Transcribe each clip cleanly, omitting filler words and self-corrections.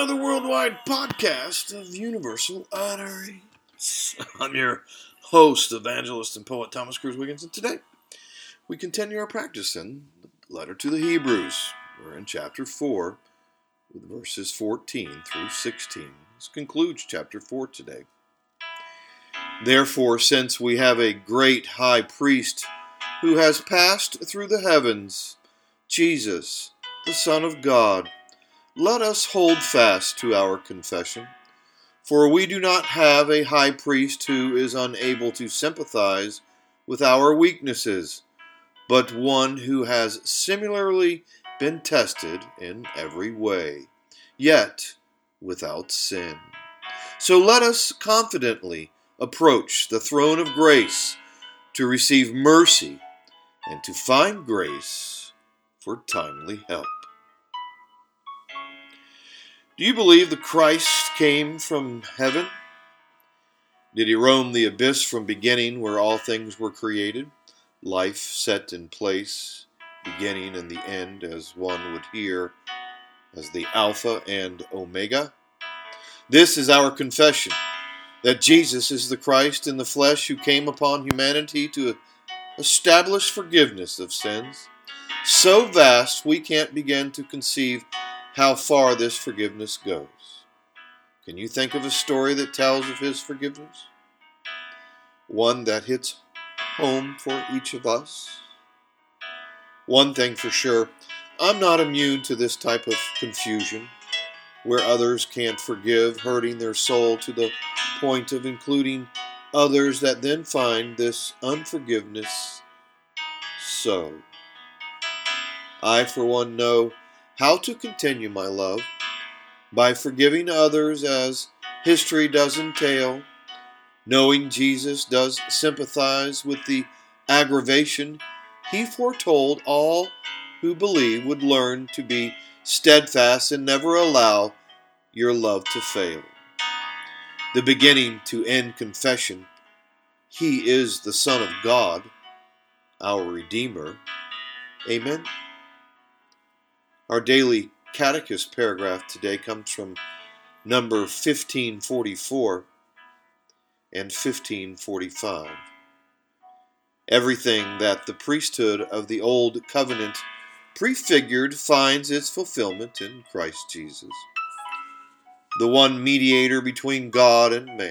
another worldwide podcast of Universal Utterance. I'm your host, evangelist, and poet Thomas Cruz Wiggins, and today we continue our practice in the letter to the Hebrews. We're in chapter 4, with verses 14 through 16. This concludes chapter 4 today. Therefore, since we have a great high priest who has passed through the heavens, Jesus, the Son of God, let us hold fast to our confession. For we do not have a high priest who is unable to sympathize with our weaknesses, but one who has similarly been tested in every way, yet without sin. So let us confidently approach the throne of grace to receive mercy and to find grace for timely help. Do you believe the Christ came from heaven? Did he roam the abyss from beginning where all things were created, life set in place, beginning and the end, as one would hear, as the Alpha and Omega? This is our confession, that Jesus is the Christ in the flesh who came upon humanity to establish forgiveness of sins, so vast we can't begin to conceive how far this forgiveness goes. Can you think of a story that tells of his forgiveness? One that hits home for each of us? One thing for sure, I'm not immune to this type of confusion, where others can't forgive, hurting their soul to the point of including others that then find this unforgiveness so. I, for one, know how to continue my love by forgiving others as history does entail, knowing Jesus does sympathize with the aggravation he foretold all who believe would learn to be steadfast and never allow your love to fail. The beginning to end confession, he is the Son of God, our Redeemer. Amen. Our daily catechist paragraph today comes from number 1544 and 1545. Everything that the priesthood of the Old Covenant prefigured finds its fulfillment in Christ Jesus, the one mediator between God and man.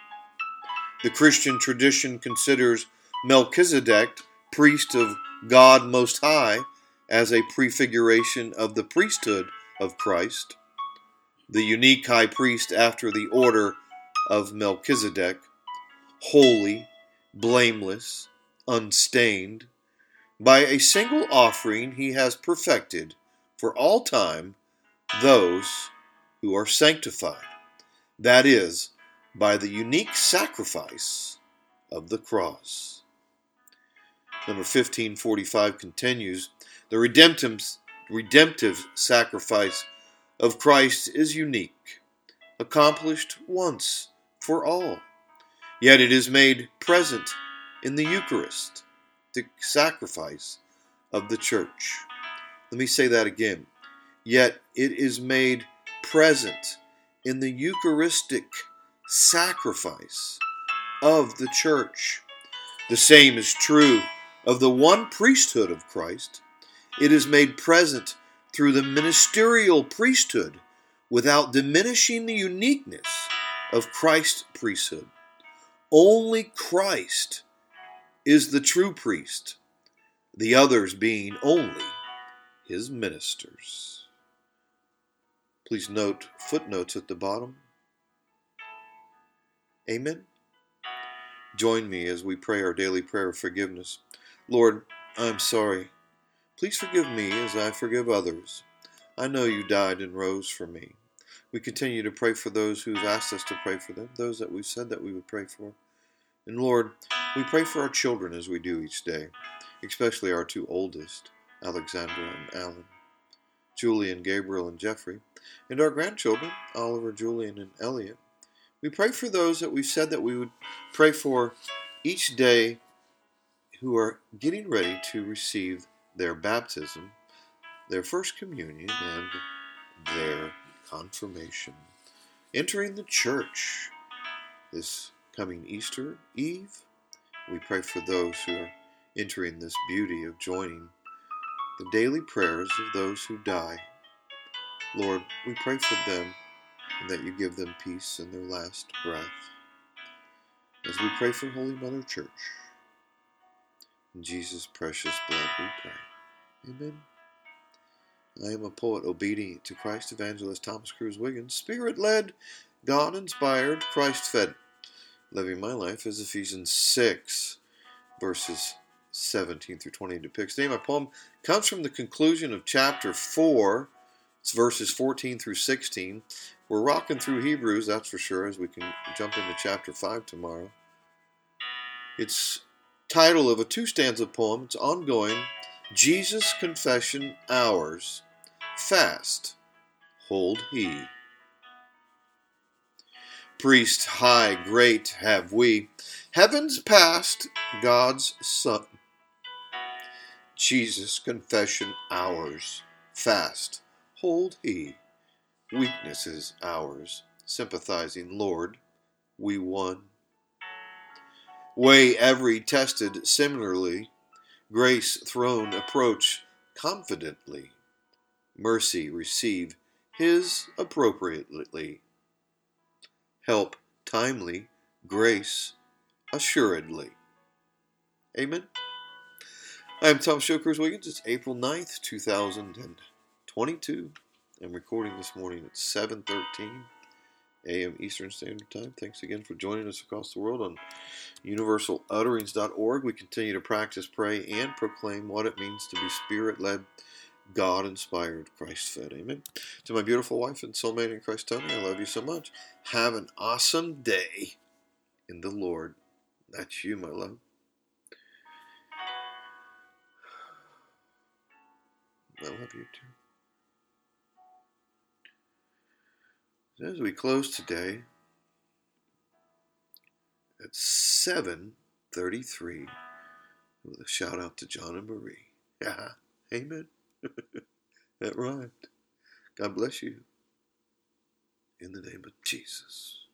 The Christian tradition considers Melchizedek, priest of God Most High, as a prefiguration of the priesthood of Christ, the unique high priest after the order of Melchizedek, holy, blameless, unstained. By a single offering he has perfected for all time those who are sanctified, that is, by the unique sacrifice of the cross. Number 1545 continues, the redemptive sacrifice of Christ is unique, accomplished once for all. Yet it is made present in the Eucharist, the sacrifice of the church. Let me say that again. Yet it is made present in the Eucharistic sacrifice of the church. The same is true of the one priesthood of Christ. It is made present through the ministerial priesthood without diminishing the uniqueness of Christ's priesthood. Only Christ is the true priest, the others being only his ministers. Please note footnotes at the bottom. Amen. Join me as we pray our daily prayer of forgiveness. Lord, I'm sorry. Please forgive me as I forgive others. I know you died and rose for me. We continue to pray for those who've asked us to pray for them, those that we've said that we would pray for. And Lord, we pray for our children as we do each day, especially our two oldest, Alexandra and Alan, Julian, Gabriel, and Jeffrey, and our grandchildren, Oliver, Julian, and Elliot. We pray for those that we've said that we would pray for each day who are getting ready to receive their baptism, their first communion, and their confirmation. Entering the church this coming Easter Eve. We pray for those who are entering this beauty of joining the daily prayers of those who die. Lord, we pray for them and that you give them peace in their last breath. As we pray for Holy Mother Church, in Jesus' precious blood we pray. Amen. I am a poet obedient to Christ, Evangelist Thomas Cruz Wiggins, Spirit-led, God-inspired, Christ-fed. Living my life as Ephesians 6, verses 17 through 20 depicts. Today my poem comes from the conclusion of chapter 4. It's verses 14 through 16. We're rocking through Hebrews, that's for sure, as we can jump into chapter 5 tomorrow. It's title of a 2-stanza poem. It's ongoing. Jesus' Confession Hours. Fast hold he. Priest high, great have we, heaven's past, God's Son. Jesus' confession hours, fast hold he. Weakness is ours, sympathizing Lord, we won. Weigh every tested similarly, grace throne approach confidently. Mercy receive his appropriately. Help timely, grace assuredly. Amen. I'm Tom Cruz Wiggins. It's April 9th, 2022. I'm recording this morning at 7:13 a.m. Eastern Standard Time. Thanks again for joining us across the world on universalutterings.org. We continue to practice, pray, and proclaim what it means to be Spirit-led, God-inspired, Christ-fed. Amen. To my beautiful wife and soulmate in Christ, Tony, I love you so much. Have an awesome day in the Lord. That's you, my love. I love you too. As we close today at 7:33, with a shout out to John and Marie. Yeah, amen. That rhymed. God bless you. In the name of Jesus.